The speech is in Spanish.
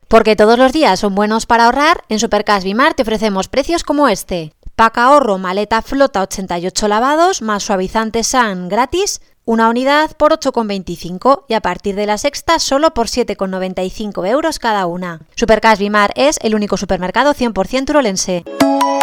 Porque todos los días son buenos para ahorrar, en Supercash Bimar te ofrecemos precios como este. Pack ahorro maleta flota 88 lavados más suavizante Sun gratis, una unidad por 8,25 y a partir de la sexta solo por 7,95 € cada una. Supercash Bimar es el único supermercado 100% urolense.